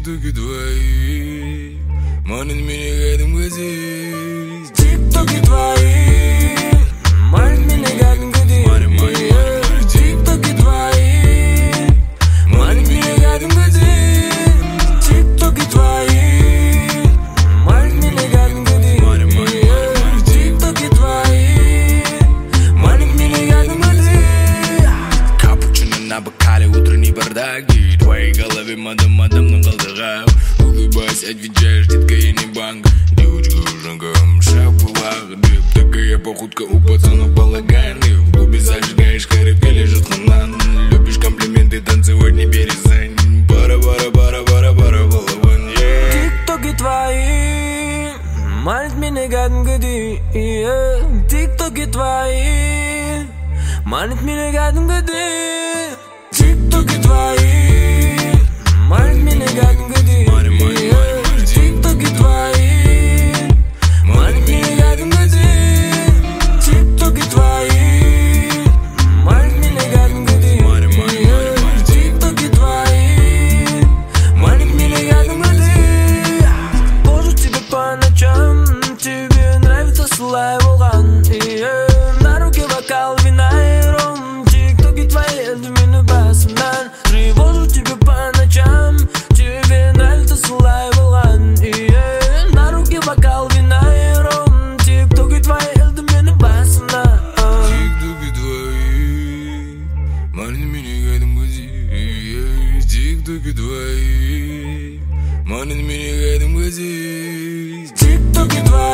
тик-токи твои манят меня к этому здесь. Тик-токи твои манят меня к этому здесь. Тик-токи твои манят меня к этому здесь. Тик-токи твои манят меня к этому здесь. Тик-токи твои манят меня к этому здесь. Капучино на бокале, утренний бардак. В твоей голове мадам колдовал. Улыбаясь, отвечаешь, детка, я не банк. Девочка в шагом, шапулах. Дип, такая походка у пацана балаган. Ты в клубе зажигаешь, карыбки лежат на нан. Любишь комплименты, танцевать не перестань. Пара-пара-пара-пара-пара, балаван, Тик-токи твои манят меня к этому здесь. Тик-токи твои манят меня к этому здесь. Тик-токи твои манят меня к этому здесь. Тик-токи твои манят меня к этому здесь. Тик-токи твои манят меня к этому здесь. Тик-токи твои манят меня к этому здесь. Боже, тебе по ночам, тебе нравится слай волган. На руке бокал вина и ром. Тик-токи твои для меня басман. Тревожу тебя по ночам, тебе нравится слай волган. На руке бокал вина и ром. Тик-токи твои для меня басман. Тик-токи твои манят меня к этому здесь. Тик-токи твои манят меня к этому здесь. Тик-токи твои